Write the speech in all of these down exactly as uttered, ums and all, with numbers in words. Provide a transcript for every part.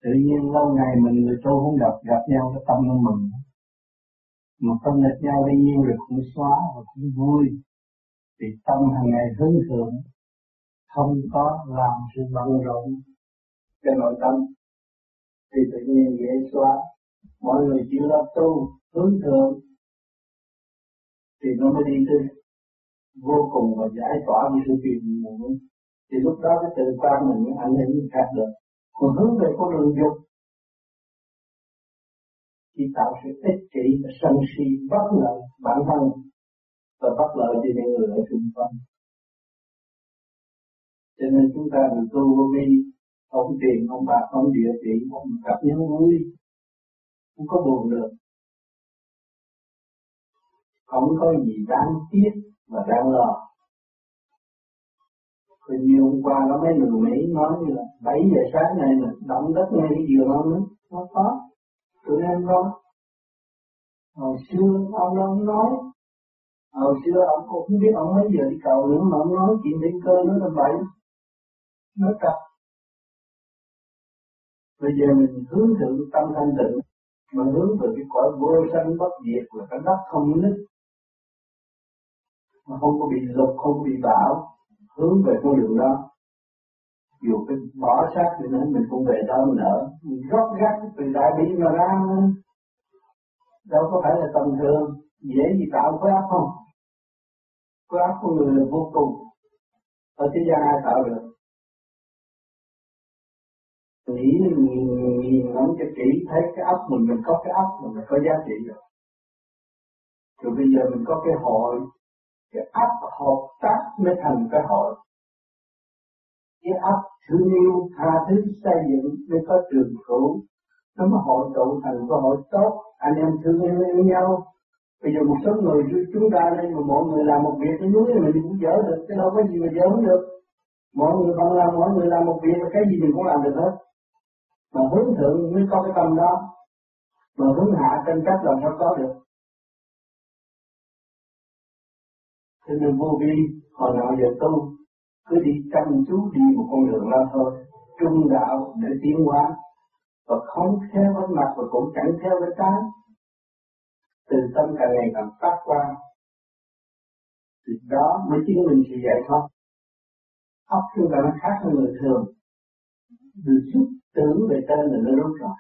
Tự nhiên lâu ngày mình người tu không gặp gặp nhau cái tâm nó mừng, mà không gặp nhau tự nhiên rồi cũng xóa và cũng vui, thì tâm hàng ngày hướng thượng, không có làm sự bận rộn cái nội tâm, thì tự nhiên dễ xóa. Mọi người chỉ lo tu hướng thượng thì nó mới đi tới vô cùng và giải tỏa những sự phiền muộn. Thì lúc đó cái tự quan mình mới ảnh hưởng người khác được. Còn hướng về con đường dục chỉ tạo sự ích kỷ và sân si bất lợi bản thân và bất lợi cho những người ở xung quanh. Cho nên chúng ta được tu vô vi, không tiền, không bạc, không địa vị, không gặp nhân vui, không có buồn được, không có gì đáng tiếc và đáng lo. Thì nhiều hôm qua có mấy người Mỹ nói như là bảy giờ sáng này là động đất ngay cái giường ông ấy, nó có, tụi em nói. Hồi xưa ông đâu nói, hồi xưa ông cũng không biết ông mấy giờ đi cầu nữa mà ông nói chuyện đến cơ nó là bậy, nó trật. Bây giờ mình hướng thượng tâm thanh tịnh, mà hướng về cái cõi vô sanh bất diệt là cái đất không nứt, mà không có bị lục, không có bị bão, hướng về con đường đó. Dù cái bỏ xác thì nên mình cũng về đó mình ở, mình rót rác từ đại bi mà ra, đâu có phải là tầm thường, dễ gì tạo khối óc không? Khối óc của người là vô cùng, ở thế gian ai tạo được? Nghĩ nhìn, nhìn ngắm cho kỹ thấy cái óc mình, mình có cái óc là mình có giá trị rồi. Rồi bây giờ mình có cái hội, cái óc hợp tác mới thành cái hội. Cái óc thương yêu, tha thứ, xây dựng mới có trường cửu, nó mới hội tụ thành cái hội tốt, anh em thương yêu nhau. Bây giờ một số người chúng ta đây mà mọi người làm một việc cái núi này mình cũng dỡ được, cái đâu có gì mà dỡ được. Mọi người không làm, mọi người làm một việc là cái gì mình cũng làm được hết. Mà hướng thượng mới có cái tâm đó, mà hướng hạ tranh chấp làm sao có được. Cho nên vô vi hồi nào giờ tu cứ đi chăm chú đi một con đường đó thôi, trung đạo để tiến hóa, và không theo với mặt và cũng chẳng theo với trái. Từ tâm càng ngày càng phát quang, thì đó mới chứng minh sự giải thoát. Óc chúng ta nó khác hơn người thường, được giúp tưởng về tên là nó đúng rồi.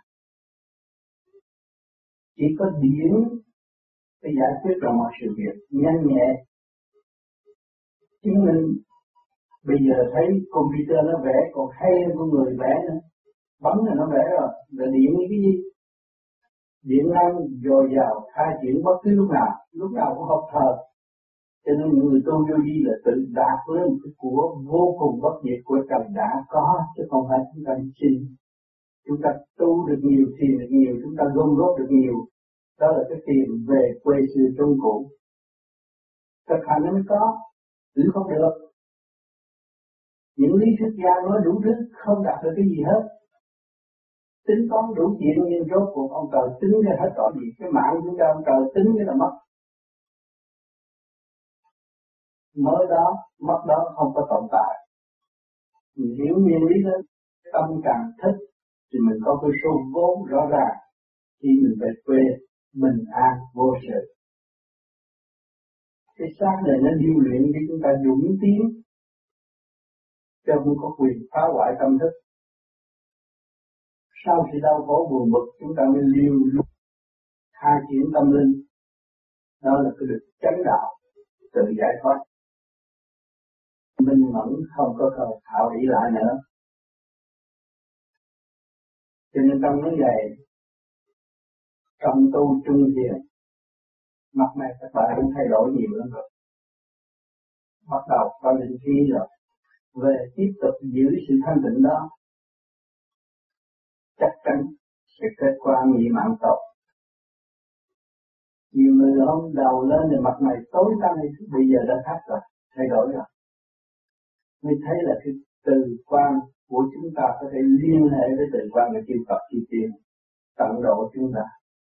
Chỉ có điển để giải quyết được mọi sự việc nhanh nhẹ. Chứng minh bây giờ thấy computer nó vẽ còn hay hơn con người vẽ nữa, bấm là nó vẽ rồi, là điện như cái gì? Điện năng dồi dào khai triển bất cứ lúc nào, lúc nào cũng học thờ. Cho nên những người tu vô vi là tự đạt lên một cái của vô cùng bất diệt của trời đã có, chứ không phải chúng ta xin. Chúng ta tu được nhiều, thiền được nhiều, chúng ta gom góp được nhiều. Đó là cái tiền về quê xưa trung cũ. Thực hành nó mới có, chứ không được. Những lý thuyết gia nói đủ thứ không đạt được cái gì hết. Tính toán đủ chuyện nhưng rốt cuộc ông trời tính ra hết rõ gì. Cái mạng chúng ta ông trời tính cái là mất. Mới đó, mất đó không có tồn tại. Mình hiểu nguyên lý đó, tâm càng thích thì mình có cái số vốn rõ ràng. Khi mình về quê, mình an vô sự. Cái xác này nó điêu luyện để chúng ta dũng tiến, chứ không có quyền phá hoại tâm thức. Sau khi đau khổ buồn bực chúng ta mới liều lúc khai triển tâm linh. Đó là cái được chánh đạo, tự giải thoát. Minh mẫn không có cơ thạo ý lại nữa. Cho nên trong những ngày trong tu trung thiền, mặt này các bạn cũng thay đổi nhiều lắm rồi. Bắt đầu có định khí rồi. Về tiếp tục giữ sự thanh tịnh đó, chắc chắn sẽ kết quả mỹ mãn tốt. Nhiều người hôm đầu lên thì mặt mày tối tăm, bây giờ đã khác rồi, thay đổi rồi. Mới thấy là cái từ quan của chúng ta có thể liên hệ với từ quan của chư Phật chư Tiên, tận độ chúng ta.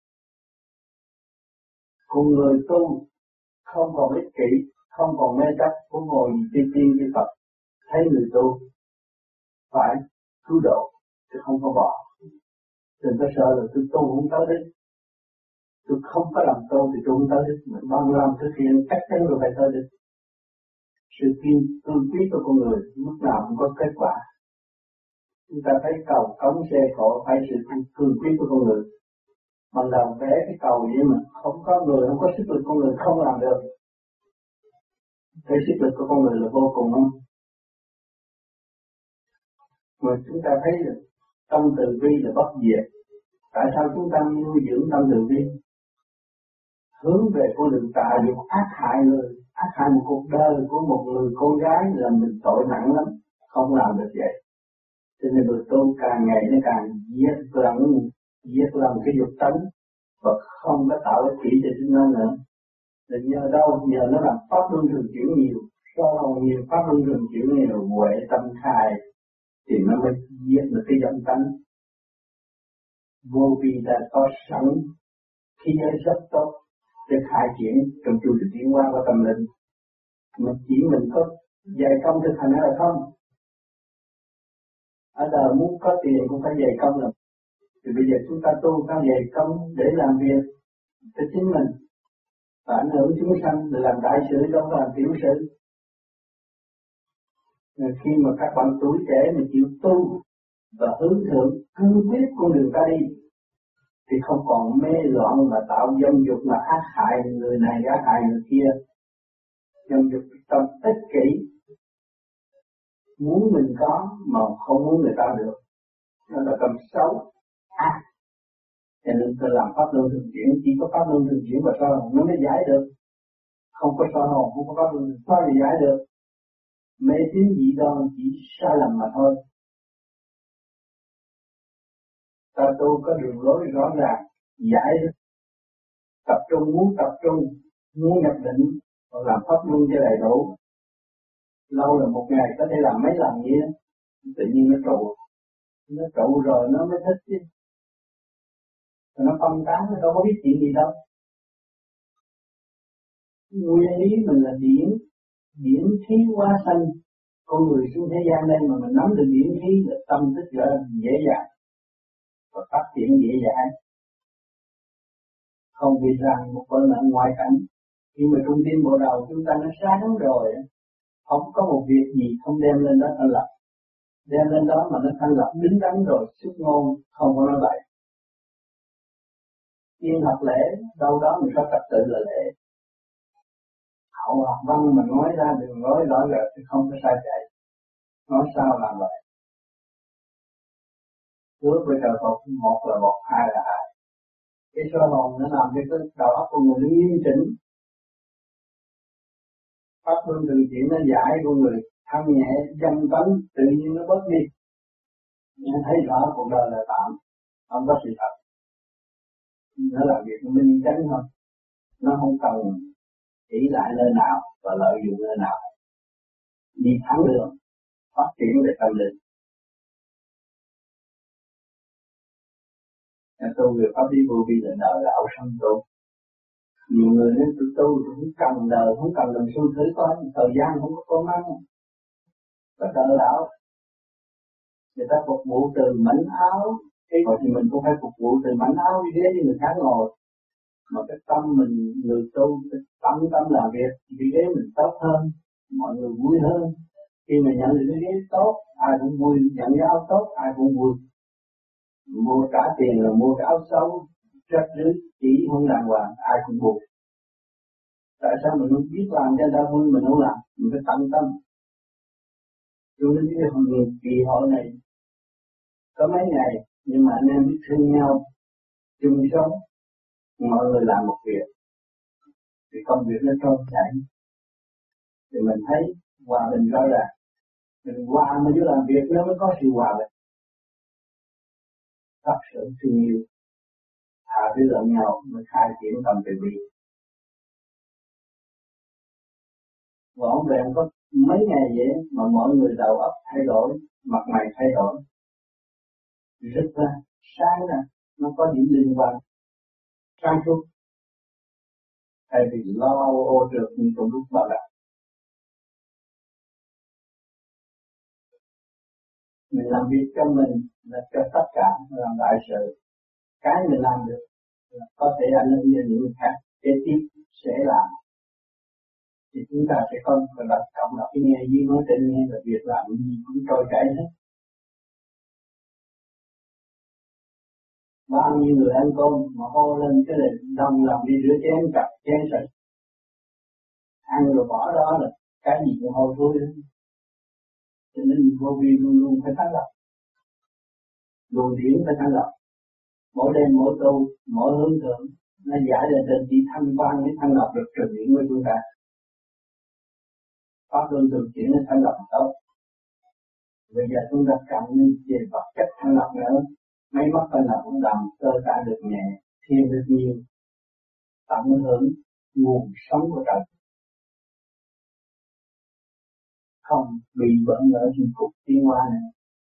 Cùng người tu không còn ích kỷ, không còn mê chấp, của ngồi chư Tiên chư Phật, thấy người tu phải cứu độ chứ không có bỏ. Đừng có sợ là tôi tu không tới đích. Tôi không có làm tu thì tôi không tới đích. Mình bằng lòng thực hiện chắc chắn rồi phải tới đích. Sự kiên cương quyết của con người lúc nào cũng có kết quả. Chúng ta thấy cầu cống xe cộ phải sự cương quyết của con người. Bằng đầu vẽ cái cầu vậy mà không có người, không có sức lực con người không làm được. Cái sức lực của con người là vô cùng không? Mà chúng ta thấy là tâm từ bi là bất diệt. Tại sao chúng ta nuôi dưỡng tâm từ bi? Hướng về con đường tà dục ác hại người, ác hại một cuộc đời của một người con gái là mình tội nặng lắm, không làm được vậy. Cho nên người tu càng ngày nó càng giết lẫn, giết lẫn cái dục tánh và không có tạo ích kỷ cho chúng nó nữa. Là nhờ đâu? Nhờ nó làm pháp luân thường chuyển nhiều, do nhiều pháp luân thường chuyển nhiều, huệ tâm khai thì nó mới giết được cái dòng tánh. Vô vi đã có sẵn khí giới rất tốt để khai triển trong chu trình tiến hóa của tâm linh. Mà chỉ mình có dày công thực hành hay là không? Ở đời muốn có tiền cũng phải dày công rồi. Thì bây giờ chúng ta tu có dày công để làm việc cho chính mình và ảnh hưởng chúng sanh để làm đại sự, đâu có làm tiểu sự. Rồi khi mà các bạn tuổi trẻ mà chịu tu và hướng thượng cương quyết con đường ta đi thì không còn mê loạn và tạo dâm dục mà ác hại người này ác hại người kia. Dâm dục tâm ích kỷ, muốn mình có mà không muốn người ta được, nó là tâm xấu ác. À, cho nên tôi làm pháp luân thường chuyển, chỉ có pháp luân thường chuyển và soi hồn nó mới giải được. Không có soi hồn, không có pháp luân sao thì giải được. Mê tín dị đoan chỉ sai lầm mà thôi. Ta tu có đường lối rõ ràng, giải tập trung, muốn tập trung, muốn nhập định, và làm pháp luân cho đầy đủ. Lâu là một ngày có thể làm mấy lần vậy đó, tự nhiên nó trụ, nó trụ rồi nó mới thích chứ. Rồi nó phân tán, nó đâu có biết chuyện gì đâu. Nguyên lý mình là điển, điển khí hóa sanh. Con người xuống thế gian đây mà mình nắm được điển khí là tâm thức trở dễ dàng và phát triển dễ dàng. Không vì rằng một phần là ngoại cảnh. Khi mà trung tâm bộ đầu chúng ta nó sáng rồi, không có một việc gì không đem lên đó thanh lập. Đem lên đó mà nó thanh lập đứng đắn rồi, xuất ngôn, không có nói bậy. Yên học lễ, đâu đó mình có trật tự là lễ. Hậu học văn mà nói ra đường nói rõ rệt thì không có sai chạy. Nói sao làm vậy? Ước với trời Phật, một là một, hai là hai. Cái soi hồn nó làm cho cái đầu óc của người nó nghiêm chỉnh. Pháp luân thường chuyển nó giải của người thanh nhẹ, dâm tánh, tự nhiên nó bớt đi. Nó thấy rõ cuộc đời là tạm, không có sự thật. Nó làm việc minh chánh thôi. Nó không cần chỉ lại nơi nào và lợi dụng nơi nào. Đi thẳng đường, phát triển về tâm linh. Nhà tu về pháp lý vô vi là đời đạo sanh tu. Nhiều người nói tôi tu tôi không cần đời, không cần làm xui thử coi, thời gian không có công ăn. Có đời đạo. Người ta phục vụ từ mảnh áo, cái gọi thì mình cũng phải phục vụ từ mảnh áo như thế như người khác ngồi. Mà cái tâm mình, người tu, cái tâm tâm làm việc, vì thế mình tốt hơn, mọi người vui hơn. Khi mà nhận được cái ghế tốt, ai cũng vui, nhận cái áo tốt, ai cũng vui. Mua trả tiền là mua cái áo xấu, rách rưới, chỉ không đàng hoàng, ai cũng buồn. Tại sao mình không biết làm cho người ta vui mình không làm, mình phải tận tâm. Cho nên cái kỳ hội này có mấy ngày, nhưng mà anh em biết thương nhau, chung sống, mọi người làm một việc, thì công việc nó trôi chảy. Thì mình thấy hòa bình rõ ràng, mình hòa mà vô làm việc nó mới có sự hòa bình. Thật sự thương yêu, tha thứ lẫn nhau mới khai triển tâm từ bi. Võ vẹn có mấy ngày vậy mà mọi người đầu óc thay đổi, mặt mày thay đổi, rất là sáng ra, nó có điểm liên quan, sáng suốt. Thay vì lo ô trượt như trong lúc bảo đảm. Mình làm việc cho mình là cho tất cả làm đại sự. cái mình làm được có thể ảnh hưởng đến những người khác kế tiếp sẽ làm, thì chúng ta sẽ có một lập cộng lập cái nghe gì nói trên nghe là việc làm gì cũng trôi chảy hết. Bao nhiêu người ăn cơm mà hô lên cái là đồng lòng đi rửa chén cặp chén sạch, ăn rồi bỏ đó là cái gì cũng hôi thối hết. Cho nên vô vi luôn luôn phải thanh lọc, luồng điển phải thanh lọc. Mỗi đêm mỗi tu mỗi hướng thượng nó giải lên trên chỉ thanh quan với thanh lọc được truyền điển của chúng ta. Pháp luân thường chuyển nó thanh lọc tốt. Bây giờ chúng ta cần về vật chất thanh lọc nữa, máy móc thanh lọc cũng đầm cơ cả được nhẹ, thêm được nhiều, tận hưởng nguồn sống của trời, không bị bỡ ngỡ trong cuộc tiến hóa này.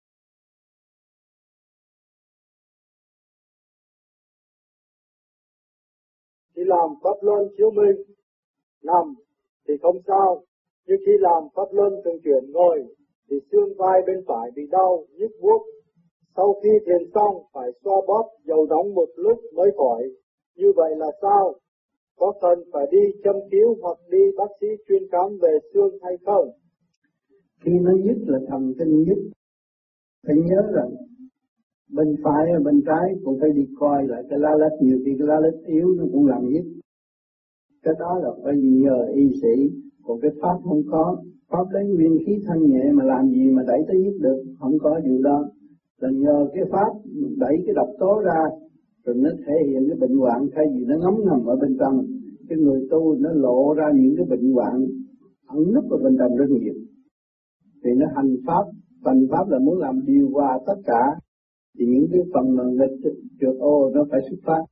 Khi làm pháp luân chiếu minh, nằm thì không sao, nhưng khi làm pháp luân thường chuyển ngồi thì xương vai bên phải bị đau, nhức buốt. Sau khi thiền xong phải xoa bóp dầu nóng một lúc mới khỏi. Như vậy là sao? Có cần phải đi châm cứu hoặc đi bác sĩ chuyên khám về xương hay không? Khi nó nhức là thần kinh nhức, phải nhớ rằng bên phải và bên trái cũng phải đi coi lại cái lá lách, nhiều khi cái lá lách yếu nó cũng làm nhức. Cái đó là phải nhờ y sĩ, còn cái pháp không có. Pháp lấy nguyên khí thanh nhẹ mà làm gì mà đẩy tới nhức được, không có vụ đó. Là nhờ cái pháp đẩy cái độc tố ra, rồi nó thể hiện cái bệnh hoạn thay vì nó ngấm ngầm ở bên trong. Cái người tu nó lộ ra những cái bệnh hoạn ẩn núp ở bên trong rất nhiều. Vì nó hành pháp, hành pháp là muốn làm điều hòa tất cả, thì những cái phần mà nghịch trượt ô nó phải xuất phát.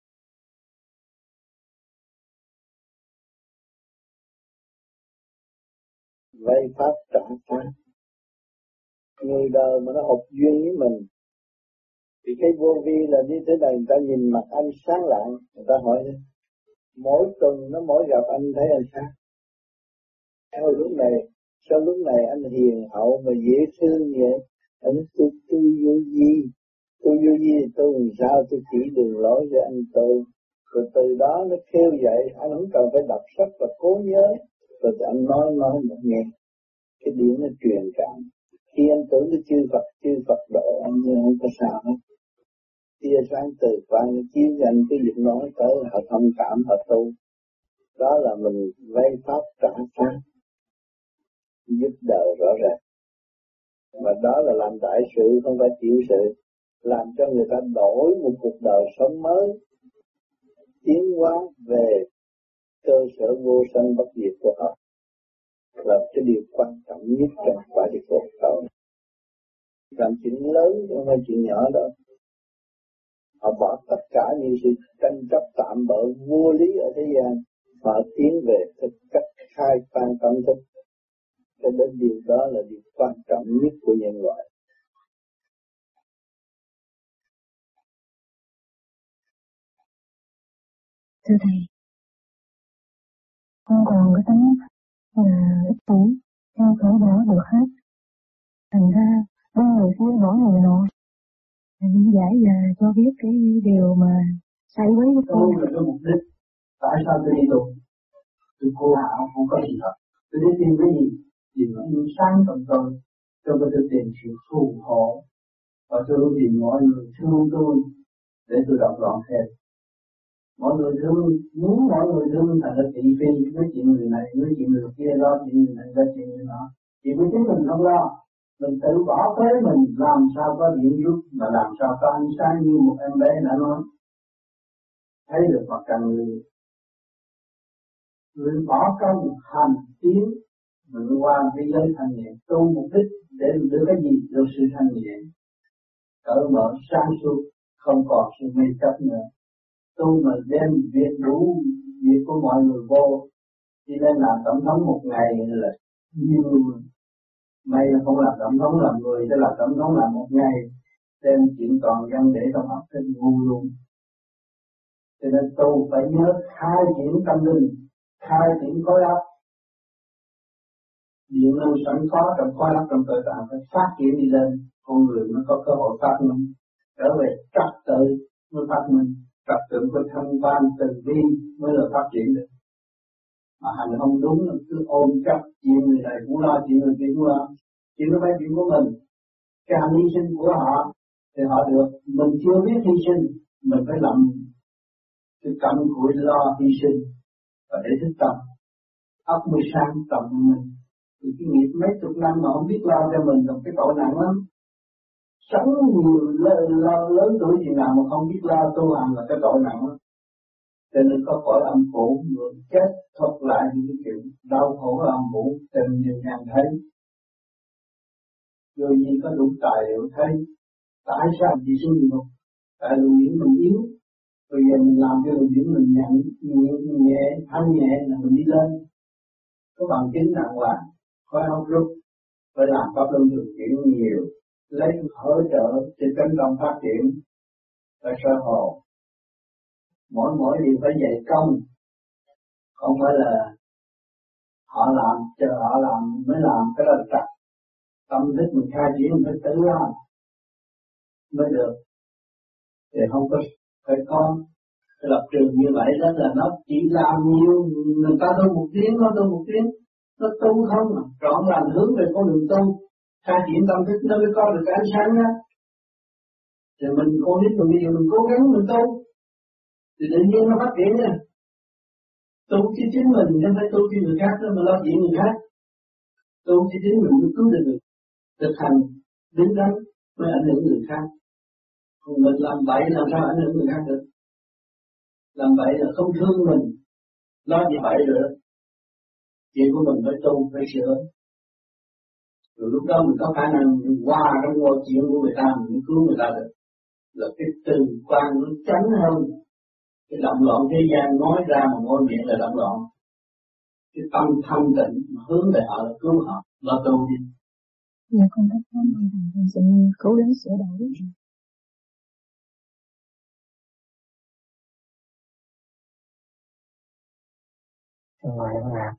Vay pháp trả pháp. Người đời mà nó hợp duyên với mình, thì cái vô vi là như thế này, người ta nhìn mặt anh sáng lạng, người ta hỏi mỗi tuần nó mỗi gặp anh thấy anh sáng. Sao lúc này, sao lúc này anh hiền hậu mà dễ thương vậy? Anh tu tu vô vi, tu vô vi tu làm sao tôi chỉ đường lối cho anh tu. Rồi từ đó nó kêu dậy, anh không cần phải đọc sách và cố nhớ, rồi anh nói nói một nghe, cái điển nó truyền cảm. Khi anh tưởng cái chư Phật, chư Phật độ anh nhưng không có sao hết. Tia sáng từ quan chiếu cho anh cái việc nói tới họ thông cảm, họ tu. Đó là mình vay pháp trả pháp, giúp đời rõ ràng. Và đó là làm đại sự, không phải chịu sự. Làm cho người ta đổi một cuộc đời sống mới, tiến hóa về cơ sở vô sanh bất diệt của họ. Là cái điều quan trọng nhất trong quả địa cuộc sống. Làm chuyện lớn không phải chuyện nhỏ đâu. Họ bỏ tất cả những sự tranh chấp tạm bợ vô lý ở thế gian, họ tiến về thực cách khai quan tâm thức. Cho đến điều đó là điều quan trọng nhất của nhân loại. Thưa Thầy, con còn cái tánh là ích kỷ, không thể bỏ được hết. Thành ra, bên người kia bỏ người nọ. Mình giải và cho biết cái điều mà sai với của con. Tôi là cái mục đích. Tại sao tôi đi tu? Tôi cô hảo không có gì hết. Tôi đi tìm cái gì? Tìm ánh sáng trong tôi. Cho tôi tìm sự phù hộ. Và tôi tìm mọi người thương tôi để tôi đọc loạn theo. Mọi người thương, muốn mọi người thương thành ra thị phi, nói chuyện người này, nói chuyện người kia, lo chuyện người này, lo chuyện người nọ. Chỉ với chính mình không lo. Mình tự bỏ phế mình, làm sao có điện giúp, mà làm sao có ánh sáng như một em bé đã nói. Thấy được mặt trăng người. Người bỏ công hành tiến, mình qua thế giới thanh nhẹ, tu mục đích để được cái gì? Được sự thanh nhẹ. Cởi mở sáng suốt, không còn sự mê chấp nữa. Tu mà đem việc đủ việc của mọi người vô, chỉ nên làm tổng thống một ngày là nhiều người. May là không làm tổng thống làm người, sẽ làm tổng thống làm một ngày, đem chuyện toàn dân để trong óc thêm ngu luôn. Cho nên tu phải nhớ khai triển tâm linh, khai triển khối óc. Điện năng sẵn có trong khối óc trong cơ tạng phải phát triển đi lên, con người mới có cơ hội phát minh trở về trật tự, mới phát minh, trật tự của thanh quan từ bi mới là phát triển được. Mà hành không đúng là cứ ôm chấp chuyện người này cũng lo, chuyện người kia cũng lo, chuyện nó phải chuyện của mình. Cái hành hy sinh của họ thì họ được, mình chưa biết hy sinh, mình phải làm cái cặm cụi lo hy sinh và để thức tâm, óc mới sáng tâm mình. Thì cái nghiệp mấy chục năm mà không biết lo cho mình là cái tội nặng lắm. Sống nhiều lo, lo, lớn tuổi gì nào mà không biết lo tu hành là cái tội nặng lắm. Cho nên có cõi âm phủ, người chết thuật lại những cái chuyện đau khổ ở âm phủ cho nên nhiều ngàn thấy. Vô gì có đủ tài liệu thấy tại sao chỉ sinh như vậy? Tại luồng điển mình yếu, bây giờ mình làm cho luồng điển mình nhẹ, nhẹ, nhẹ, thanh nhẹ là mình đi lên. Có bằng chứng đàng hoàng, khói óc rút, phải làm pháp luân thường chuyển nhiều, lấy hỗ trợ để tấn công phát triển, phải sơ hồ. Mỗi mỗi điều phải dạy công, không phải là họ làm, chờ họ làm mới làm, cái đó là trật. Tâm thức mình khai triển mình phải tự làm mới được. Thì không có phải có cái lập trường như vậy đó là nó chỉ làm nhiều, người ta tu một tiếng, nó tu một tiếng, nó tu không mà, trọn lành hướng về con đường tu, khai triển tâm thức nó mới có được cái ánh sáng đó. Thì mình con nít mình bây giờ mình cố gắng mình tu, thì tự nhiên nó phát triển nha. Tu cho chính mình, không phải tu cho người khác nữa mà lo chuyện người khác. Tu cho chính mình mới cứu được người. Thực hành, đứng đắn mới ảnh hưởng người khác. Còn mình làm bậy làm sao ảnh hưởng người khác được. Làm bậy là không thương mình, lo gì bậy rồi. Chuyện của mình phải tu, phải sửa. Rồi lúc đó mình có khả năng qua trong ngôi chuyện của người ta, mình cứu người ta được. Là cái từ quan nó tránh hơn. Cái động loạn thế gian nói ra mà ngôi miệng là động loạn. Cái tâm thanh tịnh hướng về họ là cứu họ, lo tu đi. Dạ con rất cảm ơn thầy, con xin cố gắng sửa đổi. Ngài Ngạc.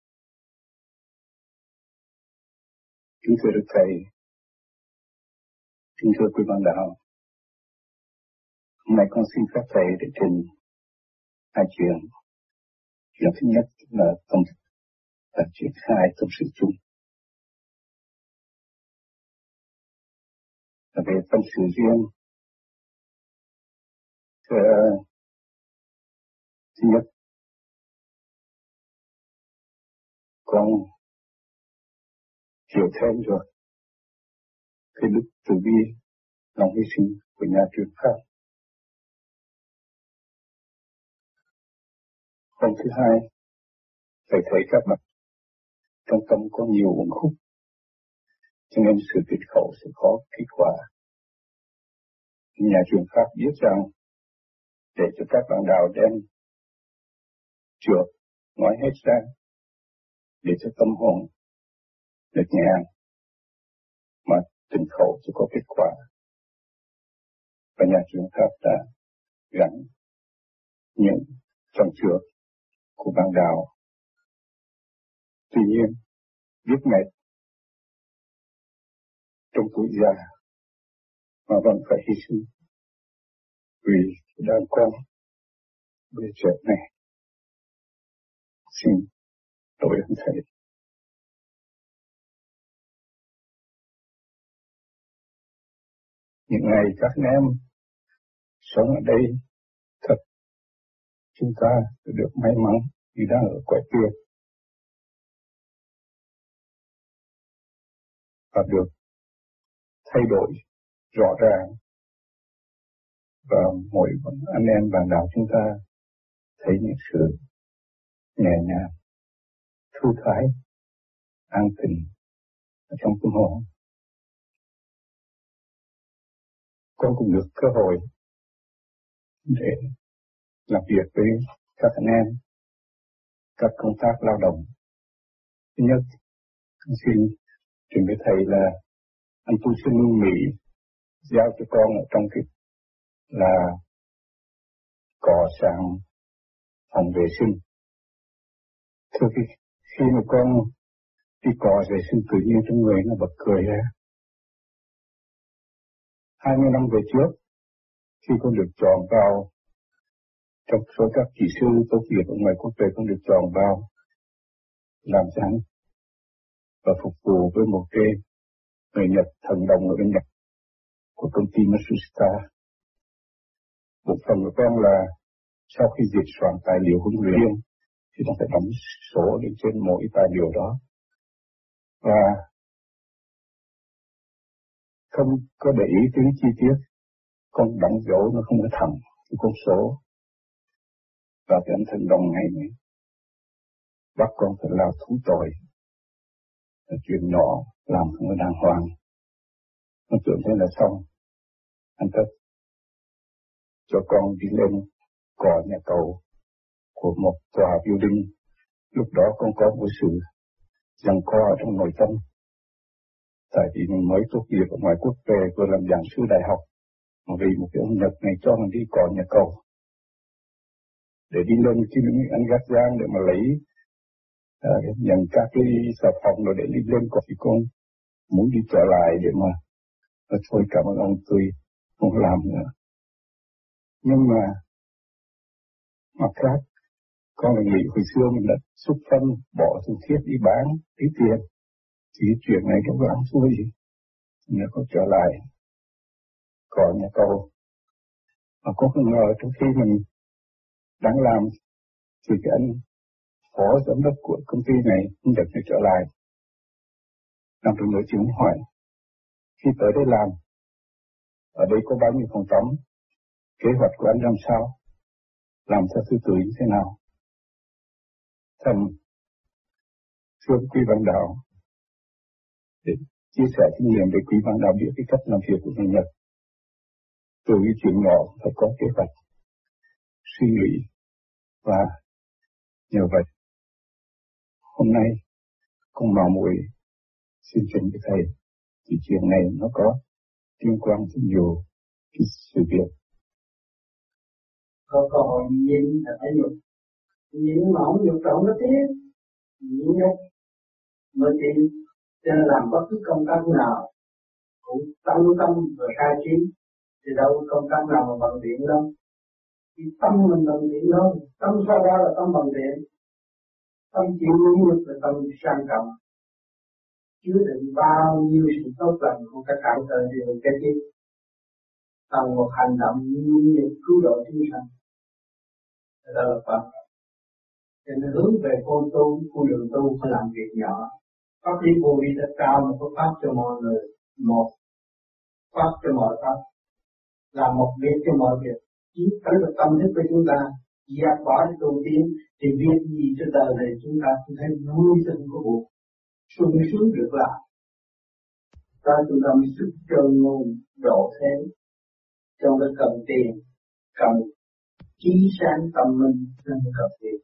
Kính thưa Đức Thầy, kính thưa quý bạn đạo, hôm nay con xin phép Thầy để trình hai chuyện. Chuyện thứ nhất là tâm là chuyện khai tâm sự chung. Là về tâm sự riêng. Thưa, thứ nhất, con hiểu thêm được cái đức từ bi, lòng hy sinh của nhà truyền pháp. Phần thứ hai, Thầy thấy các bạn trong tâm có nhiều uẩn khúc, cho nên sự tuyệt khẩu sẽ có kết quả. Nhà truyền pháp biết rằng để cho các bạn đạo đem trượt, nói hết ra, để cho tâm hồn được nhẹ, mà tình khẩu sẽ có kết quả. Và nhà truyền pháp đã gắn những trong trượt của bạn đạo. Tuy nhiên, biết mệt trong tuổi già mà vẫn phải hy sinh vì đàn con bề trẻ này. Xin lỗi ông Thầy. Những ngày các anh em sống ở đây thật chúng ta được may mắn vì đang ở quẻ tuyệt và được thay đổi rõ ràng, và mỗi anh em bạn đạo chúng ta thấy những sự nhẹ nhàng, thư thái, an tịnh ở trong tâm hồn. Con cũng được cơ hội để làm việc với các anh em, các công tác lao động. Thứ nhất, con xin trình với Thầy là anh tu sư Mỹ giao cho con ở trong cái là cọ sàng phòng vệ sinh. Thưa khi, khi mà con đi cọ vệ sinh tự nhiên trong người nó bật cười ra. Hai mươi năm về trước, khi con được chọn vào trong số các kỹ sư tốt nghiệp ở ngoài quốc tế, con được chọn vào làm giảng và phục vụ với một cái người Nhật thần đồng ở bên Nhật của công ty Matsushita. Một phần của con là sau khi dịch soạn tài liệu huấn luyện thì nó phải đóng số lên trên mỗi tài liệu đó, và không có để ý tới chi tiết, con đóng dấu nó không có thẳng cái con số, và cái anh thần đồng này này bắt con phải làm thú tội, là chuyện nhỏ làm không có đàng hoàng. Nó tưởng thế là xong, anh ta cho con đi lên cỏ nhà cầu của một tòa building. Lúc đó con có một sự giằng co ở trong nội tâm, tại vì mình mới tốt nghiệp ở ngoài quốc tế, vừa làm giảng sư đại học, mà vì một cái ông Nhật này cho mình đi cỏ nhà cầu để đi lên cái anh gác giang để mà lấy à, nhận các cái xà phòng rồi để đi lên cỏ, thì con muốn đi trở lại để mà và thôi cảm ơn ông, tôi không làm nữa. Nhưng mà mặt khác, con là nghĩ hồi xưa mình đã xúc phân, bỏ thủ thiết đi bán, lấy tiền, thì chuyện này đâu có ăn thua gì. Nếu có trở lại có nhà cầu, mà con không ngờ trong khi mình đang làm thì cái anh phó giám đốc của công ty này không được trở lại. Làm tôi nói chuyện hỏi, khi tới đây làm, ở đây có bao nhiêu phòng tắm, kế hoạch của anh làm sao, làm theo thứ tự như thế nào? Thầm thưa quý văn đạo, để chia sẻ kinh nghiệm để quý văn đạo biết cái cách làm việc của người Nhật. Từ cái chuyện nhỏ phải có kế hoạch, suy nghĩ, và nhờ vậy hôm nay con mạo muội xin trình với thầy, thì chuyện này nó có liên quan đến nhiều cái sự việc. Có cơ hội nhìn là phải nhục, nhìn mà không nhục trọng nó tiếc, nhìn nhục mới tin. Cho nên làm bất cứ công tác nào cũng tâm tâm và khai trí, thì đâu có công tác nào mà bằng điện đâu. Thì tâm mình bằng điện thôi, tâm sao ra là tâm bằng điện. Tâm chịu nhục là tâm sang trọng, chứa đựng bao nhiêu sự tốt lành của các cải trời đều cái gì. Bằng một hành động như cứu độ chúng sanh, đó là quan trọng. Cho nên hướng về con tu, con đường tu phải làm việc nhỏ. Pháp lý vô vi đã trao một cái pháp cho mọi người, một pháp cho mọi pháp, làm một việc cho mọi việc. Chỉ tới được tâm thức của chúng ta, dẹp bỏ cái tu tiến, thì việc gì cho đời này chúng ta cũng thấy vui chứ không có buồn, sung sướng được làm. Ta chúng ta mới sức chân ngôn độ thế, trong cái cần tiền, cần trí sáng tâm minh, nên cần tiền.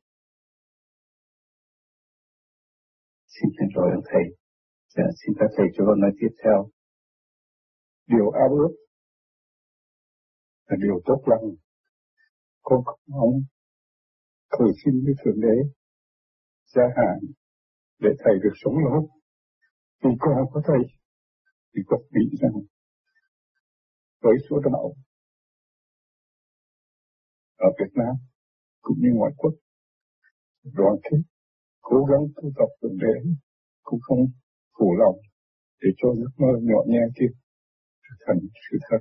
Xin chân rồi ông thầy. Dạ, xin các thầy cho con nói tiếp theo. Điều ao ước là điều tốt lành. Con không cầu xin với Thượng Đế gia hạn để thầy được sống lâu. Vì con có thầy, thì con nghĩ rằng với số đạo ở Việt Nam cũng như ngoại quốc, đoàn kết, cố gắng tu tập Thượng Đế cũng không phụ lòng để cho giấc mơ nhỏ nhẹ kia trở thành sự thật.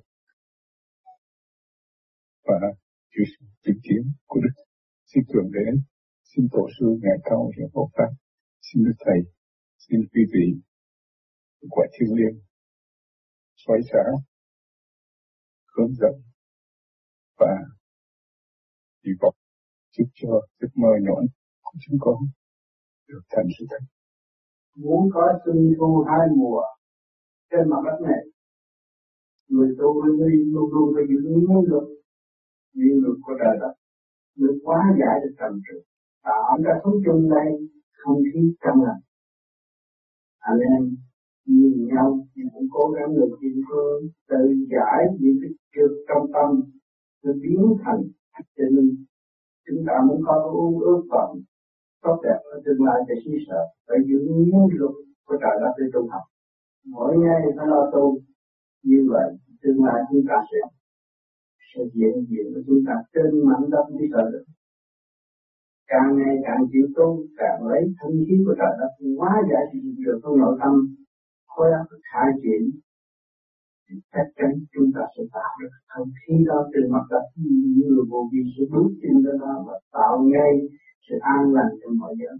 Và chịu sự chứng kiến của Đức xin Thượng Đế, xin Tổ sư Ngài Cao Hiền Hộ Pháp, xin Đức Thầy, xin quý vị quả thiên liêng xoáy sáng, hướng dẫn và hy vọng giúp cho giấc mơ nhọn của chúng con được thành sự thật. Muốn có xuân thu hai mùa trên mặt đất này, người tu người luôn luôn phải giữ nguyên luật, nguyên luật của trời đất, được hóa giải được trần trượt, tạo ra sống chung đây không khí trong lành. Anh em nhìn nhau nhưng cũng cố gắng được địa phương tự giải những cái trượt trong tâm, được biến thành cho nên chúng ta muốn có ước ước vọng tốt đẹp ở tương lai để suy sợ, phải giữ nguyên luật của trời đất để tu học. Mỗi ngày phải lo tu, như vậy tương lai chúng ta sẽ sẽ diện diện của chúng ta trên mảnh đất đi trời đất. Càng ngày càng chịu tu, càng lấy thân khí của trời đất hóa giải sự việc trong nội tâm, khối óc khai triển, thì chắc chắn chúng ta sẽ tạo được thân khí đó trên mặt đất. Những người vô vi sẽ bước trên đó và tạo ngay sự an lành trong mọi giới.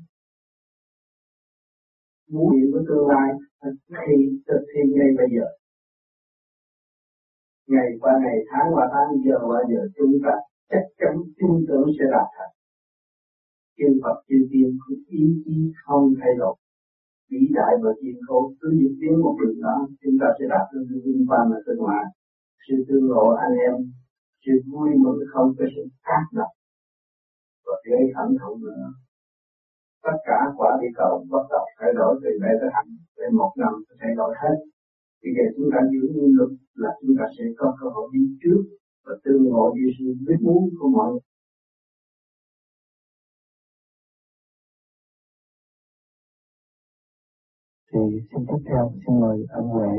Muốn hiện của tương lai thì thực thi ngay bây giờ. Ngày qua ngày, tháng qua tháng, giờ qua giờ, chúng ta chắc chắn tin tưởng sẽ đạt thành. Chư Phật chư Tiên ý chí không thay đổi, vĩ đại và thiên khổ cứ diễn tiến một đường đó, chúng ta sẽ đạt được vinh quang ở bên ngoài. Sự tương ngộ anh em, sự vui mừng không có sự ác độc và gây hận thù nữa. Tất cả quả địa cầu bắt đầu thay đổi từ đây tới hạnh, về một năm sẽ thay đổi hết. Vì vậy chúng ta giữ nguyên luật là chúng ta sẽ có cơ hội đi trước và tương ngộ với sự biết muốn của mọi người. Thì xin tiếp theo, xin mời ông Huệ.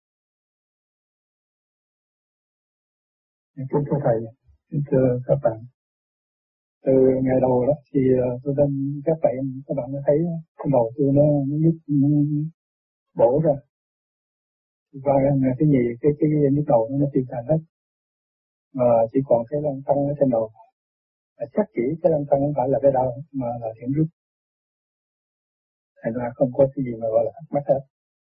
Kính thưa Thầy, kính thưa các bạn. Từ ngày đầu đó thì tôi đến các bạn, các bạn đã thấy cái đầu tôi nó nhức bổ ra. Và ngày thứ nhì cái cái nhức đầu nó tiêu tan hết. Mà chỉ còn cái lăn tăng ở trên đầu. Chắc chỉ cái lăn tăng không phải là cái đau mà là thiện rút. Thành ra không có cái gì mà gọi là thắc mắc hết.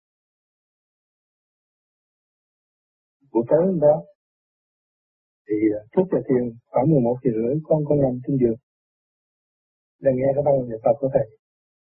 Buổi tối hôm đó thì trước giờ thiền khoảng mười một giờ rưỡi con con nằm trên giường đang nghe cái băng niệm Phật của Thầy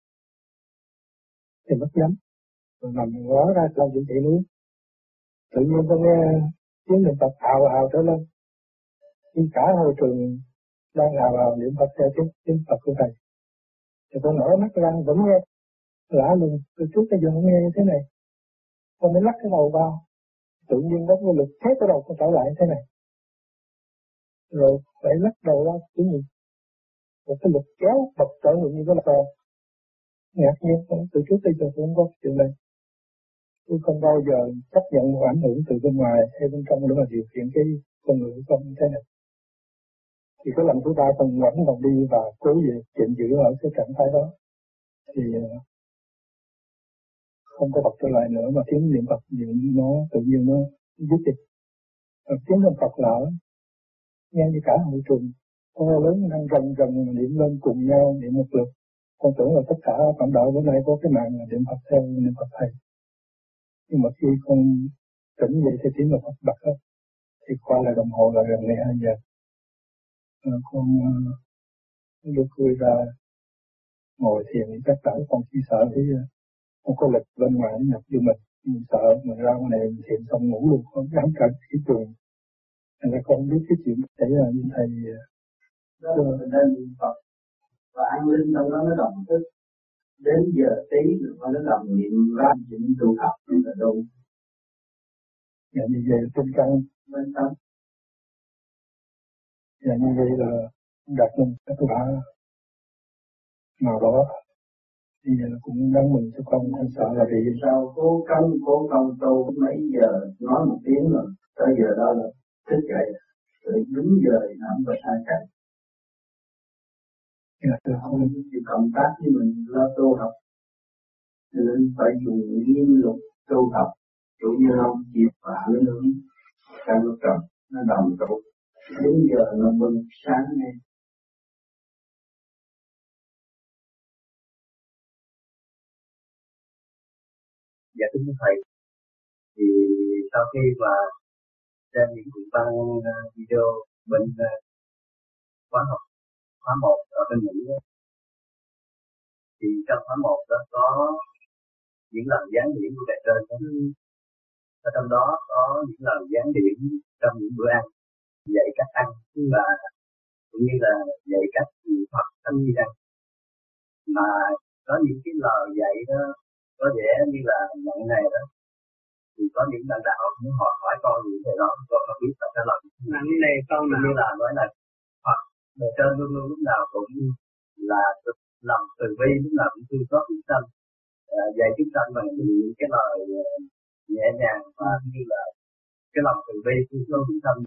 thì mất nhắm rồi nằm ngó ra trong những dãy núi, tự nhiên con nghe tiếng niệm Phật ào ào trở lên, nhưng cả hội trường đang ào ào niệm Phật theo tiếng tiếng Phật của Thầy thì con nở mắt ra vẫn nghe lạ lùng, từ trước tới giờ không nghe như thế này. Con mới lắc cái đầu vào, tự nhiên có cái lực thế cái đầu con trở lại thế này. Rồi phải lắc đầu ra cái gì? Một cái lực kéo bật trở ngược như cái là ngạc nhiên, từ trước tới giờ tôi không có chuyện này. Tôi không bao giờ chấp nhận một ảnh hưởng từ bên ngoài hay bên trong để mà điều khiển cái con người của con như thế này. Thì cái lần thứ ba con vẫn còn đi và cố về chịu giữ ở cái trạng thái đó. Thì không có Phật trở lại nữa mà tiếng niệm Phật niệm nó tự nhiên nó dứt đi. Và tiếng niệm Phật lỡ nghe như cả hội trường to lớn đang rần rần niệm lên cùng nhau niệm một lượt. Con tưởng là tất cả phạm đạo bữa nay có cái mạng là niệm Phật theo niệm Phật Thầy. Nhưng mà khi con tỉnh dậy thì tiếng là Phật bật hết. Thì qua lại đồng hồ là gần mười hai giờ. À, con uh, được cười ra ngồi thiền chắc chắn con chỉ sợ cái không có lịch bên ngoài nó nhập vô mình. Mình sợ mình ra ngoài này mình thiền xong ngủ luôn, không dám cả cái trường. Thành ra con biết cái chuyện xảy ra như Thầy đó là nên niệm Phật và an linh trong đó nó đồng thức. Đến giờ tí mà nó đồng niệm ra chuyện tu học là đúng. Dạ như vậy là tinh căn bên trong. Dạ như vậy là đạt được cái tu hạ nào đó. Bây giờ cũng đáng mừng cho con, con sợ là vì sao cố công cố công tu mấy giờ nói một tiếng rồi tới giờ đó là thức dậy rồi đúng giờ thì nó không có sai cảnh. Dạ, không chịu cộng tác với mình lo tu học nên phải dùng nghiêm luật tu học chủ như không chịu và ảnh hưởng trong lúc trầm nó đồng tụ đúng giờ nó bừng sáng ngay. Dạ thưa Thầy, thì sau khi mà xem những cuốn băng video bên khóa học khóa một ở bên Mỹ, thì trong khóa một đó có những lần gián điển của bề trên, ở trong đó có những lần gián điển trong những bữa ăn, dạy cách ăn và cũng như là dạy cách niệm Phật trong khi ăn, mà có những cái lời dạy đó có vẻ như là nặng nề đó, thì có những bạn đạo muốn hỏi hỏi con những cái đó, con không biết phải trả lời nặng nề con nào như là nói là Phật bề trên luôn luôn lúc nào cũng là lòng từ bi, lúc nào cũng thương xót chúng sanh, dạy chúng sanh bằng những cái lời nhẹ nhàng và như là cái lòng từ bi thương xót chúng sanh.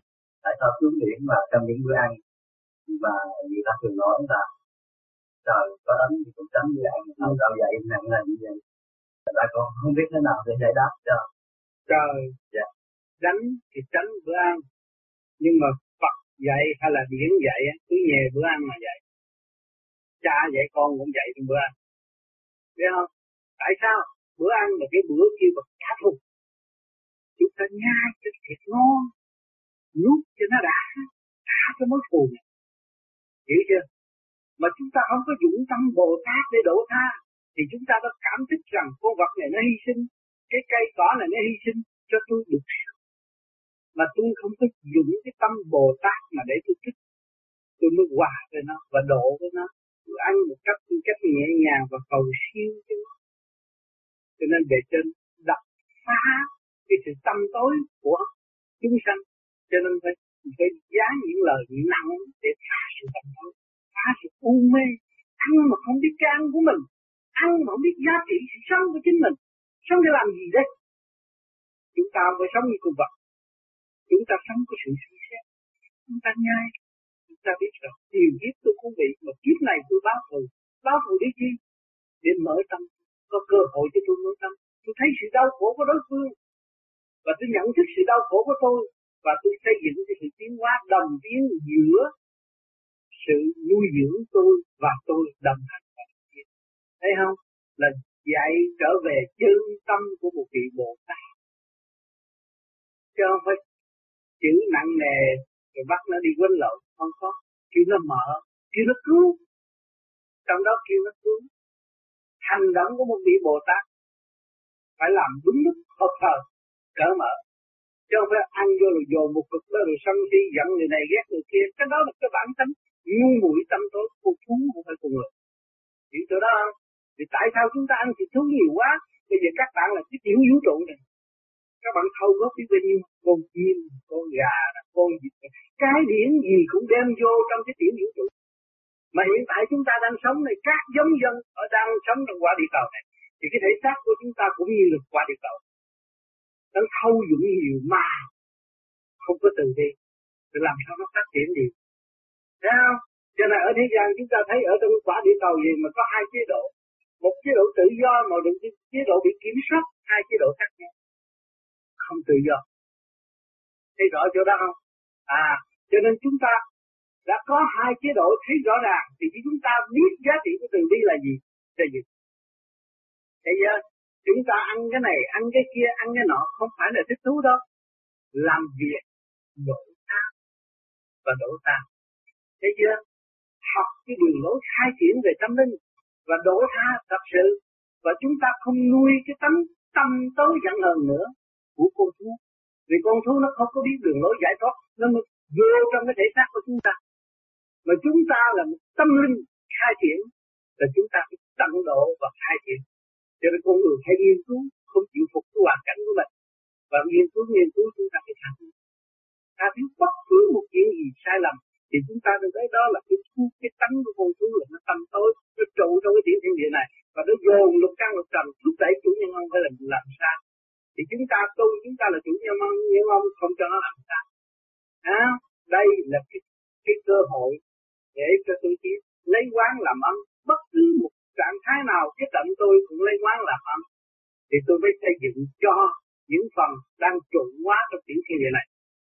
tại sao xuống biển mà trong những bữa ăn mà người ta thường nói là trời có đánh thì cũng tránh bữa ăn, nào đâu vậy nặng là như vậy. Thật ra con không biết thế nào để giải đáp cho. Trời, dạ. Đánh thì tránh bữa ăn, nhưng mà Phật dạy hay là điển dạy cứ nhè bữa ăn mà dạy. Cha dạy con cũng dạy trong bữa ăn, biết không? Tại sao? Bữa ăn là cái bữa kia bậc cá thù, chúng ta nhai cho thiệt ngon, nuốt cho nó đã, đã cái mối thù này, hiểu chưa? Mà chúng ta không có dũng tâm Bồ Tát để đổ tha, thì chúng ta đã cảm thức rằng con vật này nó hy sinh, cái cây cỏ này nó hy sinh cho tôi được sống. Mà tôi không có dũng cái tâm Bồ Tát mà để tôi thích, tôi mới hòa với nó và độ với nó. Tôi ăn một cách tôi cách nhẹ nhàng và cầu siêu cho nó. Cho nên bề trên đập phá cái sự tâm tối của chúng sanh. Cho nên phải, phải giá những lời nặng để phá sự tâm tối, phá sự u mê. Ăn mà không biết cái ăn của mình, ăn mà không biết giá trị sự sống của chính mình, sống để làm gì đây? Chúng ta phải sống như con vật. Chúng ta sống có sự suy xét, chúng ta nhai, chúng ta biết rằng nhiều kiếp tôi cũng bị, mà kiếp này tôi báo thù. Báo thù để chi? Để mở tâm, có cơ hội cho tôi mở tâm. Tôi thấy sự đau khổ của đối phương, và tôi nhận thức sự đau khổ của tôi, và tôi xây dựng cái sự tiến hóa đồng tiến giữa sự nuôi dưỡng tôi và tôi đồng hành. Thấy không? Là dạy trở về chân tâm của một vị Bồ Tát. Chứ không phải chữ nặng nề rồi bắt nó đi quấn lộn, không có. Kêu nó mở, kêu nó cứu. Trong đó kêu nó cứu. Hành động của một vị Bồ Tát phải làm đúng lúc, hợp thời, cỡ mở. Chứ không phải ăn vô rồi dồn một cực đó rồi sân si giận người này ghét người kia. Cái đó là cái bản tính ngu muội tâm tối của thú, không phải của người. Hiểu chỗ đó không? Thì tại sao chúng ta ăn thịt thú nhiều quá? Bây giờ các bạn là cái tiểu vũ trụ này. Các bạn thâu góp biết bao nhiêu con chim, con gà, con vịt, cái điển gì cũng đem vô trong cái tiểu vũ trụ. Mà hiện tại chúng ta đang sống này, các giống dân ở đang sống trong quả địa cầu này, thì cái thể xác của chúng ta cũng như là quả địa cầu. Nó thâu dụng nhiều mà không có từ bi, thì làm sao nó phát triển gì? Thấy không? Cho nên ở thế gian chúng ta thấy ở trong quả địa cầu gì mà có hai chế độ. Một chế độ tự do, một chế độ bị kiểm soát, hai chế độ khác nhau. Không tự do. Thấy rõ chỗ đó không? À, cho nên chúng ta đã có hai chế độ thấy rõ ràng, thì chúng ta biết giá trị của từ bi là gì? Là gì? Bây giờ chúng ta ăn cái này, ăn cái kia, ăn cái nọ, không phải là thích thú đâu. Làm việc đổ tha và đổ tha. Thấy chưa? Học cái đường lối khai triển về tâm linh và đổ tha thật sự, và chúng ta không nuôi cái tấm tâm tối giận hờn nữa của con thú, vì con thú nó không có biết đường lối giải thoát, nó mới vô trong cái thể xác của chúng ta. Mà chúng ta là một tâm linh khai triển, là chúng ta phải tận độ và khai triển. Cho nên con người phải nghiên cứu, không chịu phục cái hoàn cảnh của mình, và nghiên cứu nghiên cứu chúng ta phải thành. Ta biết bất cứ một chuyện gì sai lầm thì chúng ta đừng thấy đó là cái thu, cái tánh của con thú là nó tâm tối, nó trụ trong cái tiểu thiên địa này, và nó dồn lục căn lục trần thúc đẩy chủ nhân ông phải làm làm sao. Thì chúng ta tu, chúng ta là chủ nhân ông, nhưng ông không cho nó làm sao. À, đây là cái, cái cơ hội để cho tôi biết lấy quán làm âm. Bất cứ một trạng thái nào cái cận tôi cũng lấy quán làm âm, thì tôi mới xây dựng cho những phần đang trụ hóa trong tiểu thiên địa này.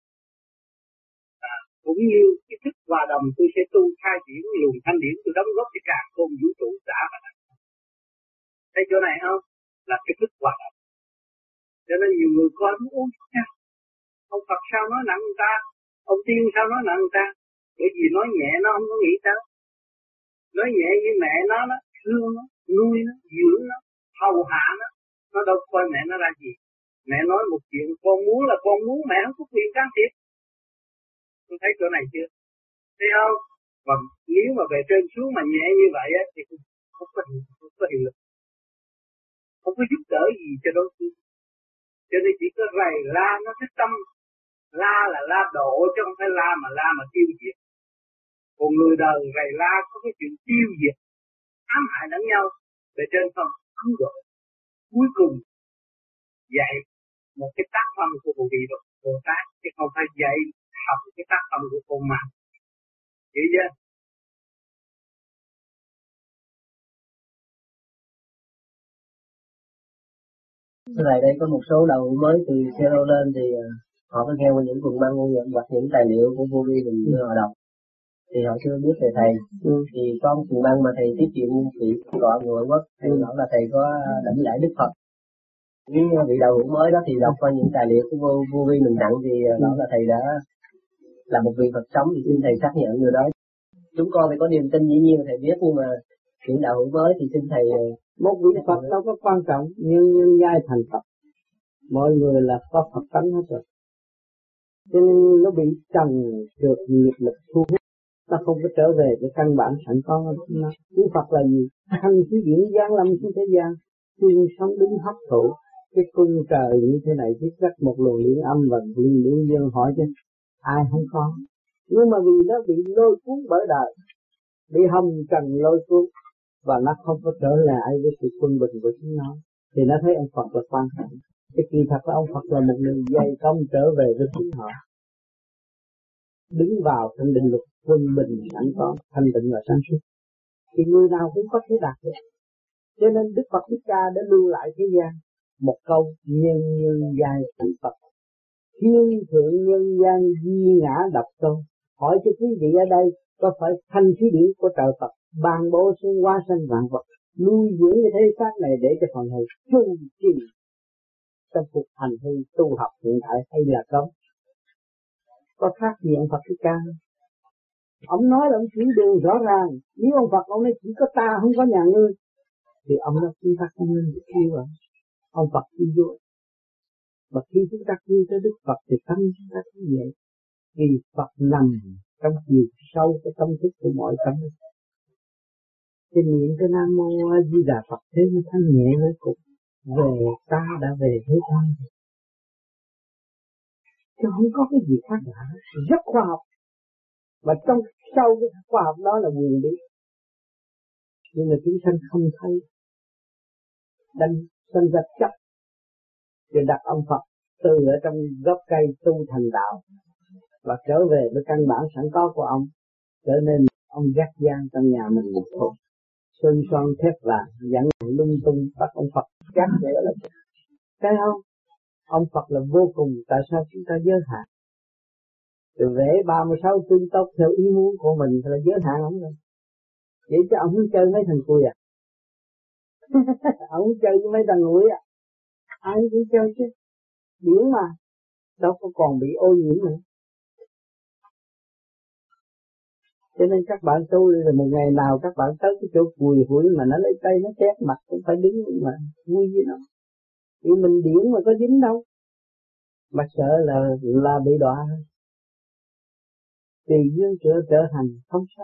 À, cũng như cái thức hòa đồng tôi sẽ tu khai triển luồng thanh điển, tôi đóng góp cho cả con vũ trụ đã và đã. Thấy chỗ này không? Là cái thức hòa đồng. Cho nên nhiều người coi nó ôn nha. Ông Phật sao nói nặng người ta, ông Tiên sao nói nặng người ta, bởi vì nói nhẹ nó không có nghĩ sao. Nói nhẹ như mẹ nó, nó thương nó, nuôi nó, dưỡng nó, hầu hạ nó, nó đâu coi mẹ nó ra gì. Mẹ nói một chuyện con muốn là con muốn, mẹ không có quyền can thiệp. Tôi thấy chỗ này chưa? Thấy không? Và nếu mà về trên xuống mà nhẹ như vậy á, thì không, không có hiệu, không có hiệu lực, không có giúp đỡ gì cho đối phương. Cho nên chỉ có rầy la nó thích tâm. La là la độ chứ không phải la mà la mà tiêu diệt. Còn người đời rầy la có cái chuyện tiêu diệt, ám hại lẫn nhau. Về trên không, không độ. Cuối cùng dạy một cái tác phong của một vị Bồ Tát, chứ không phải dạy học cái tác tâm của con ma. Hiểu chưa? Thế này đây có một số đầu mới từ Zero lên thì họ có nghe qua những cuộn băng hoặc những tài liệu của vô vi mình đưa họ đọc. Thì họ chưa biết về thầy. Ừ. Thì có một cuộn băng mà thầy tiết kiệm vị gọi người quốc, thầy nói là thầy có đảnh lễ Đức Phật. Cái vị đạo hữu mới đó thì đọc qua những tài liệu của vô, vô vi mình tặng thì nói là thầy đã là một vị Phật sống, thì xin thầy xác nhận điều đó. Chúng con thì có niềm tin dĩ nhiên thầy biết, nhưng mà những đạo hữu mới thì xin thầy. Một vị Phật đâu có quan trọng, nhưng nhân giai thành Phật. Mọi người là có Phật tánh hết rồi. Cho nên nó bị trần trượt nghiệp lực thu hút, nó không có trở về cái căn bản sẵn có của nó. Đức Phật là gì? Thanh khí điển giáng lâm xuống thế gian, chuyên sống đứng hấp thụ cái cung trời như thế này, thiết rất một luồng điện âm và luồng điện dương, hỏi chứ ai không có. Nhưng mà vì nó bị lôi cuốn bởi đời, bị hồng trần lôi cuốn, và nó không có trở lại với sự quân bình của chúng nó, thì nó thấy ông Phật là quan trọng. Cái kỳ thật là ông Phật là một người dày công trở về với chính họ, đứng vào trong định luật quân bình sẵn có, thanh tịnh và sáng suốt, thì người nào cũng có thể đạt được. Cho nên Đức Phật Thích Ca đã lưu lại thế gian một câu nhân nhân giai thành Phật, thiên thượng nhân gian di ngã độc tôn. Hỏi cho quý vị ở đây, có phải thanh khí điển của trời Phật ban bố xuống hóa sanh vạn vật, nuôi dưỡng cái thế xác này để cho phần hồn chu trì trong cuộc hành hư tu học hiện tại, hay là không? Có khác gì ông Phật Thích Ca? Ông nói là ông chỉ đường rõ ràng. Nếu ông Phật ông nói chỉ có ta không có nhà ngươi, thì ông nói chúng ta không nên được yêu rồi. Ông Phật đi vô. Mà khi chúng ta yêu tới Đức Phật thì tâm chúng ta cũng vậy. Vì Phật nằm trong chiều sâu cái tâm thức của mọi tâm. Trên miệng cái Nam Mô A Di Đà Phật thế nó thanh nhẹ với cục. Về ta đã về thế gian. Chứ không có cái gì khác lạ. Rất khoa học. Và trong sau cái khoa học đó là quyền bí. Nhưng mà chúng sanh không thấy. Đánh sanh ra chấp. Rồi đặt ông Phật từ ở trong gốc cây tu thành đạo. Và trở về với căn bản sẵn có của ông. Trở nên ông gác gian trong nhà mình một thôi. Sơn son thép vàng dẫn lung tung bắt ông Phật gác để là cái không? Ông Phật là vô cùng, tại sao chúng ta giới hạn? Rồi vẽ ba mươi sáu tương tốc theo ý muốn của mình thì là giới hạn ông rồi. Vậy chứ ông không chơi mấy thằng cùi à? Ông không chơi với mấy thằng nguội à? Ai cũng chơi chứ. Điển mà, đâu có còn bị ô nhiễm nữa. Cho nên các bạn tu là một ngày nào các bạn tới cái chỗ cùi hủi mà nó lấy tay nó chét mặt cũng phải đứng mà vui với nó. Vì mình điển mà có dính đâu. Mà sợ là là bị đọa. Tùy duyên trở trở thành không sao.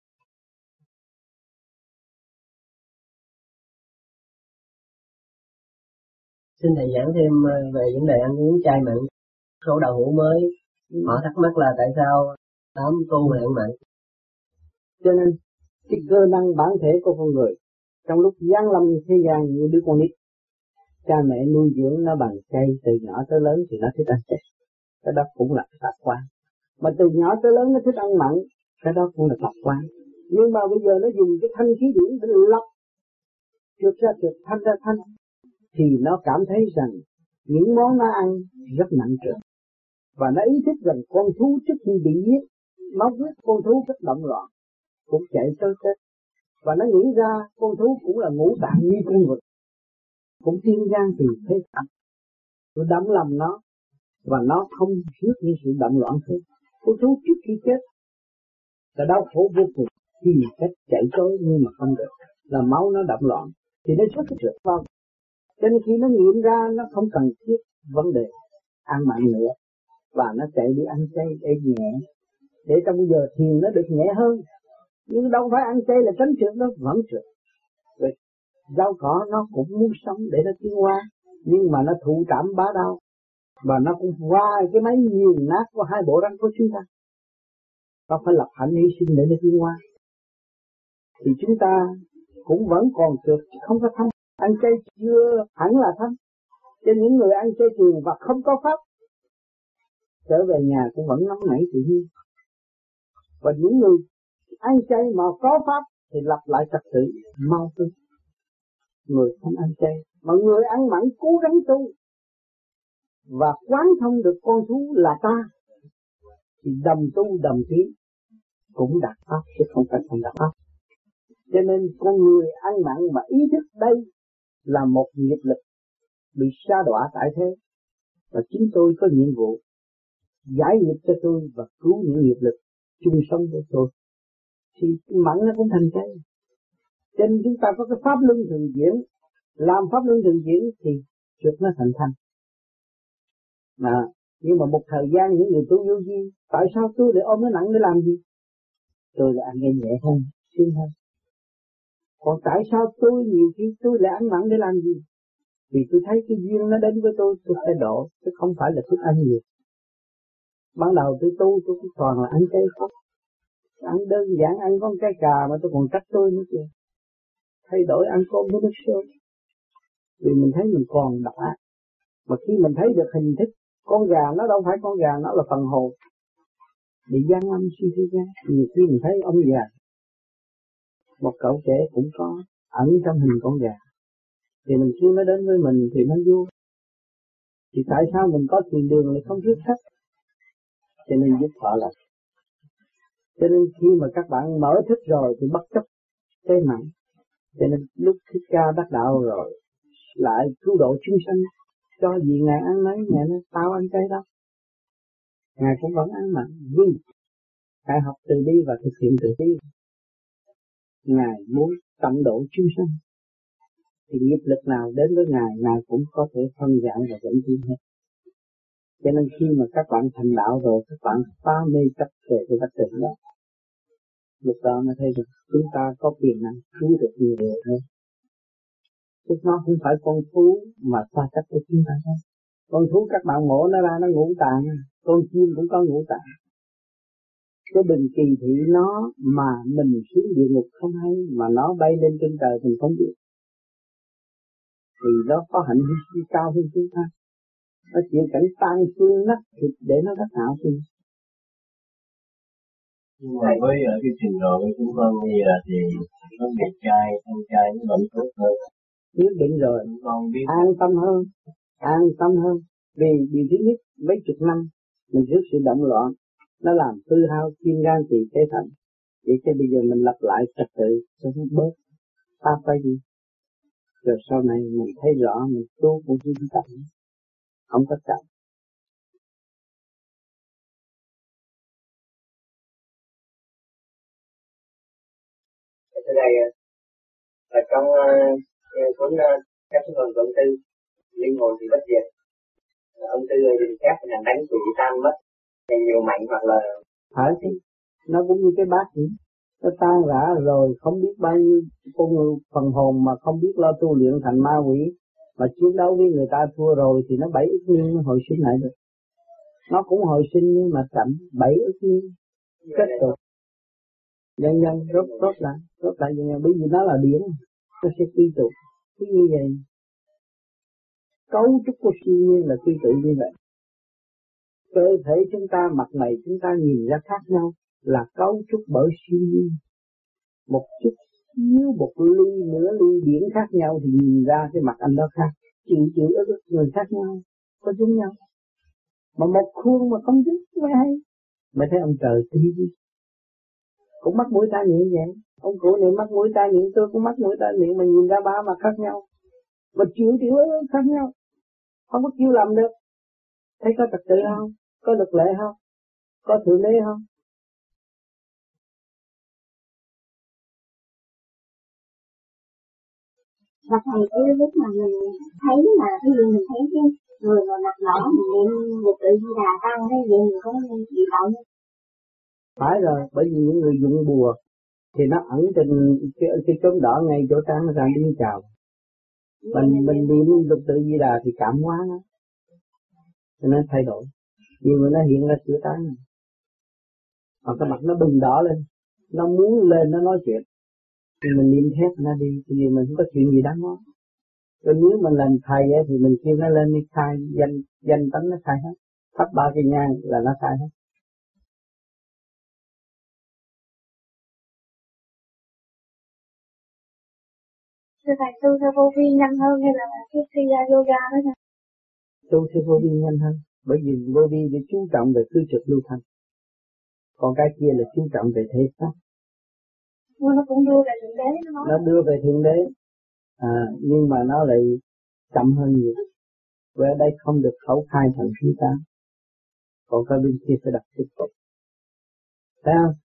Xin thầy giảng thêm về vấn đề ăn uống chay mặn. Số đạo hữu mới ừ. họ thắc mắc là tại sao tám tu mà ăn mặn. Cho nên cái cơ năng bản thể của con người trong lúc giáng lâm thế gian như đứa con nít, cha mẹ nuôi dưỡng nó bằng chay từ nhỏ tới lớn thì nó thích ăn chay. Cái đó cũng là tập quán. Mà từ nhỏ tới lớn nó thích ăn mặn, cái đó cũng là tập quán. Nhưng mà bây giờ nó dùng cái thanh khí điển để lọc trượt ra trượt, thanh ra thanh, thì nó cảm thấy rằng những món nó ăn rất nặng trược. Và nó ý thức rằng con thú trước khi bị giết, nó biết con thú rất động loạn, cũng chạy tới chết. Và nó nghĩ ra con thú cũng là ngũ tạng như con người, cũng tiên gian thì thế thật. Tôi đắm lầm nó, và nó không biết những sự động loạn thế. Con thú trước khi chết là đau khổ vô cùng, khi cách chạy trối nhưng mà không được, là máu nó động loạn, thì nó xuất trượt vào. Cho nên khi nó nghiệm ra nó không cần thiết vấn đề ăn mặn nữa, và nó chạy đi ăn chay để nhẹ, để trong giờ thiền nó được nhẹ hơn. Nhưng đâu phải ăn chay là tránh trượt, nó vẫn trượt. Rồi rau cỏ nó cũng muốn sống để nó tiến hóa, nhưng mà nó thụ trảm bá đau, và nó cũng qua cái máy nghiền nát của hai bộ răng của chúng ta. Nó phải lập hạnh hy sinh để nó tiến hóa. Thì chúng ta cũng vẫn còn trượt, không có thanh. Ăn chay chưa hẳn là thanh. Cho những người ăn chay trường và không có pháp, trở về nhà cũng vẫn nóng nảy tự nhiên. Và những người ăn chay mà có pháp thì lập lại trật tự mau hơn người không ăn chay. Mà người ăn mặn cố gắng tu và quán thông được con thú là ta thì đồng tu đồng tiến cũng đạt pháp chứ không phải không đạt pháp. Cho nên con người ăn mặn mà ý thức đây là một nghiệp lực bị sa đọa tại thế, và chính tôi có nhiệm vụ giải nghiệp cho tôi và cứu những nghiệp lực chung sống với tôi, thì mặn nó cũng thành chay. Cho nên chúng ta có cái pháp luân thường chuyển, làm pháp luân thường chuyển thì trước nó thành thanh. Mà nhưng mà một thời gian những người tu vô vi, tại sao tôi lại ôm nó nặng để làm gì? Tôi là ăn nghe nhẹ hơn, xuyên hơn. Còn tại sao tôi nhiều khi tôi lại ăn mặn để làm gì? Vì tôi thấy cái duyên nó đến với tôi, tôi phải độ, chứ không phải là tôi ăn nhiều. Ban đầu tôi tu tôi cũng toàn là ăn chay không. Ăn đơn giản, ăn con cái cà mà tôi còn trách tôi nữa kìa. Thay đổi ăn cơm với nước sôi. Vì mình thấy mình còn độc ác. Mà khi mình thấy được hình thức, con gà nó đâu phải con gà, nó là phần hồn. Bị gian âm suy thế gian. Nhiều khi mình thấy ông già, một cậu trẻ cũng có ẩn trong hình con gà. Thì mình kêu nó đến với mình thì nó vô. Thì tại sao mình có tiền đường lại không rước khách? Cho nên giúp họ là. Cho nên khi mà các bạn mở thức rồi thì bất chấp cái mặn. Cho nên lúc Thích Ca đắc đạo rồi lại cứu độ chúng sanh, cho gì Ngài ăn mấy, Ngài nói tao ăn chay đâu. Ngài cũng vẫn ăn mặn vì Ngài học từ bi và thực hiện từ bi. Ngài muốn tận độ chúng sanh. Thì nghiệp lực nào đến với Ngài, Ngài cũng có thể phân giải và dẫn tiến hết. Cho nên khi mà các bạn thành đạo rồi, các bạn phá mê chấp về cái vật chất đó. Lúc đó mới thấy được chúng ta có quyền năng cứu được nhiều người hơn. Chứ nó không phải con thú mà xa cách với chúng ta thôi. Con thú các bạn mổ nó ra nó ngũ tạng, con chim cũng có ngũ tạng. Cái đừng kỳ thị nó mà mình xuống địa ngục không hay, mà nó bay lên trên trời mình không biết. Thì nó có hạnh hy sinh cao hơn chúng ta. Nó chịu cảnh tan xương nát thịt để nó đắc đạo thì. Thầy với ở cái trình độ của chúng con bây giờ thì nó bị chay, ăn chay nó vẫn tốt hơn. Biết định rồi, biết an tâm hơn, an tâm hơn. Vì điều thứ nhất, mấy chục năm mình trước sự động loạn, nó làm hư hao kim gan tỳ phế thận. Vậy chứ bây giờ mình lập lại trật tự cho nó bớt pháp phải gì. Rồi sau này mình thấy rõ mình tu cũng không chậm, không có chậm. Ở đây ở trong cuốn các cái phần vận tư linh hồn thì bất diệt, ông tư thì các là đánh quỷ tan mất thì nhiều mạnh hoặc là phải chứ, nó cũng như cái bát vậy, nó tan rã rồi không biết bao nhiêu con người phần hồn mà không biết lo tu luyện thành ma quỷ, mà chiến đấu với người ta thua rồi thì nó bảy ức niên nó hồi sinh lại được. Nó cũng hồi sinh nhưng mà chậm bảy ức niên kết tục. Nhân nhân rốt rốt lại, rốt lại như bởi vì nó là điển, nó sẽ quy tụ. Cứ như vậy, cấu trúc của siêu nhiên là quy tụ như vậy. Cơ thể chúng ta, mặt mày chúng ta nhìn ra khác nhau là cấu trúc bởi siêu nhiên. Một chút xíu, một ly, nửa ly điển khác nhau thì nhìn ra cái mặt anh đó khác. Chữ chữ ức ức người khác nhau, có giống nhau. Mà một khuôn mà không giống mới hay. Mới thấy ông trời tí đi. Cũng mắt mũi tai miệng vậy. Ông cụ này mắt mũi tai miệng, tôi cũng mắt mũi tai miệng, mà nhìn ra ba mặt khác nhau. Mà chịu chịu khác nhau. Không có chịu làm được. Thấy có trật tự không? Có luật lệ không? Có thượng đế không? Và thầy cái lúc mà mình thấy mà cái gì mình thấy cái người mà mặt đỏ mình niệm một tự di đà tăng cái gì mình có bị động. Phải rồi, bởi vì những người dụng bùa thì nó ẩn trên cái, cái chấm đỏ ngay chỗ trán nó ra đi chào. Mình mình niệm lục tự di đà thì cảm hóa nó, cho nên thay đổi. Nhiều người nó hiện ra chữa trán này, hoặc cái mặt nó bừng đỏ lên, nó muốn lên nó nói chuyện, thì mình niệm thét nó đi, thì mình không có chuyện gì đáng nói. Rồi nếu mình làm thầy ấy, thì mình kêu nó lên đi khai danh danh tánh nó khai hết, thắp ba cây nhang là nó sai hết. Thưa thầy, tu theo vô vi nhanh hơn hay là cái thi yoga đó nè? Tu theo vô vi nhanh hơn, bởi vì vô vi để chú trọng về tư trực lưu thanh, còn cái kia là chú trọng về thể xác. Nó cũng đưa về thượng đế. Nó, nói. Nó đưa về thượng đế, à, nhưng mà nó lại chậm hơn nhiều. Vì ở đây không được khẩu khai thành khí ta, còn cái bên kia phải đặt tiếp tục. Thấy không?